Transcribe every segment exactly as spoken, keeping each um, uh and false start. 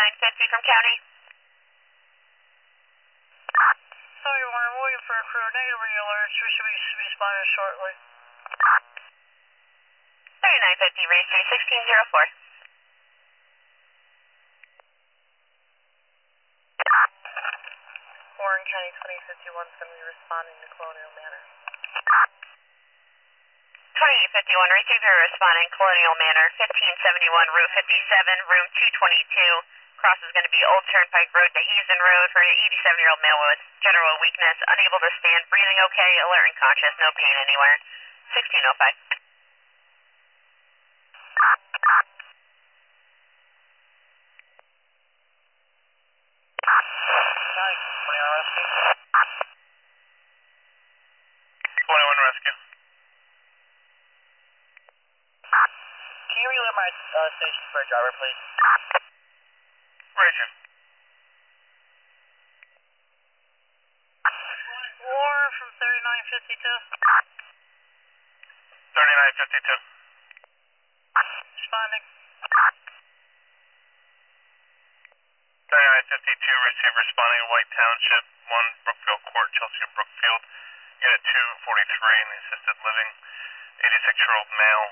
thirty-nine fifty from County. Sorry, Warren, we're waiting for a crew. Negative alerts. We should be responding shortly. thirty-nine fifty, race three sixteen oh four. Warren County twenty fifty-one is going to be responding to Colonial Manor. twenty-eight fifty-one, race three zero responding Colonial Manor, fifteen seventy-one, Route fifty-seven, room two twenty-two. Cross is going to be Old Turnpike Road to Hazen Road for an eighty-seven-year-old male with general weakness, unable to stand, breathing okay, alert and conscious, no pain anywhere. sixteen oh five. twenty-one rescue. twenty-one rescue. Can you relay my uh, station for a driver, please? Roger. Warren from thirty-nine fifty-two. thirty-nine fifty-two. Responding. thirty-nine fifty-two, receive responding White Township, one Brookfield Court, Chelsea Brookfield, Unit two forty-three in the assisted living, eighty-six-year-old male,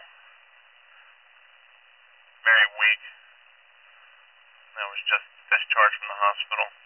very weak, that was just discharged from the hospital.